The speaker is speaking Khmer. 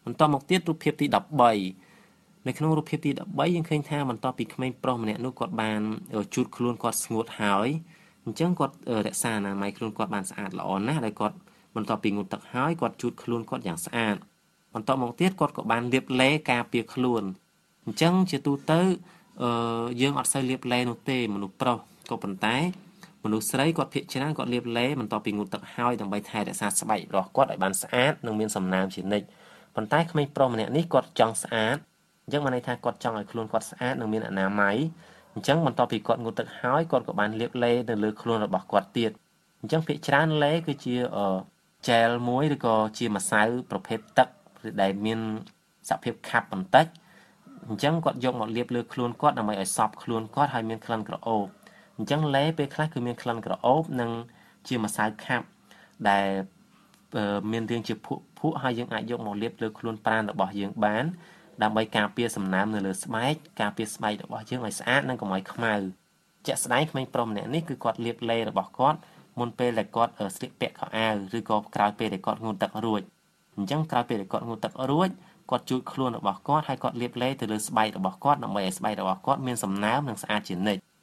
បន្តមកទៀតរូបភាពទី13នៅក្នុងរូបភាពទី13យើងឃើញថាបន្តពីក្មេងប្រុសម្នាក់នោះគាត់បានជូតខ្លួនគាត់ស្ងួតហើយអញ្ចឹងគាត់រក្សាអនាម័យខ្លួនគាត់បានស្អាតល្អណាស់ដោយគាត់បន្ទាប់ពីងូតទឹកហើយគាត់ជូតខ្លួនគាត់យ៉ាងស្អាតបន្តមកទៀតគាត់ក៏បានលាបឡេការពារខ្លួនអញ្ចឹងជាទូទៅយើងអត់សូវលាបឡេនោះទេមនុស្សប្រុសក៏ប៉ុន្តែមនុស្សស្រីគាត់ភាគច្រើនគាត់លាបឡេបន្ទាប់ពីងូតទឹកហើយដើម្បីថែរក្សាស្បែករបស់គាត់ឲ្យបានស្អាតនិងមានសំណើមជានិច្ចប៉ុន្តែក្មេងប្រុសម្នាក់នេះគាត់ចង់ស្អាតអញ្ចឹងបានន័យថាគាត់ចង់ឲ្យខ្លួនគាត់ស្អាតនិងមានអនាម័យអញ្ចឹងបន្ទាប់ពីគាត់ងូតទឹកហើយគាត់ក៏បានលាបឡេនៅលើខ្លួនរបស់គាត់ទៀតអញ្ចឹងភាគច្រើនឡេគឺជាជែលមួយឬក៏ជាម្សៅប្រភេទទឹកដែលមានសភាពខាប់បន្តិចអញ្ចឹងគាត់យកមកលាបលើខ្លួនគាត់ដើម្បីឲ្យសព្វខ្លួនគាត់ឲ្យមានក្លិនក្រអូបអញ្ចឹងឡេពេលខ្លះគឺមានក្លិនក្រអូបនិងជាម្សៅខាប់ដែលមានរាងជាភក់ហើយយើងអាចយកមកលាបលើខ្លួនប្រាណរបស់យើងបានដើម្បីការពារសំណើមនៅលើស្បែកការពារស្បែករបស់យើងឲ្យស្អាតនិងកុំឲ្យខ្មៅជាក់ស្ដែងក្មេងប្រុសម្នាក់នេះគឺគាត់លាបឡេរបស់គាត់មុនពេលដែលគាត់ស្លៀកពាក់ខោអាវឬក៏ក្រោយពេលដែលគាត់ងូតទឹករួចអញ្ចឹងក្រោយពេលដែលគាត់ងូតទឹករួចគាត់ជូតខ្លួនរបស់គាត់ហើយគាត់លាបឡេទៅលើស្បែករបស់គាត់ដើម្បីឲ្យស្បែករបស់គាត់មានសំណើមនិងស្អាតជានិច្ច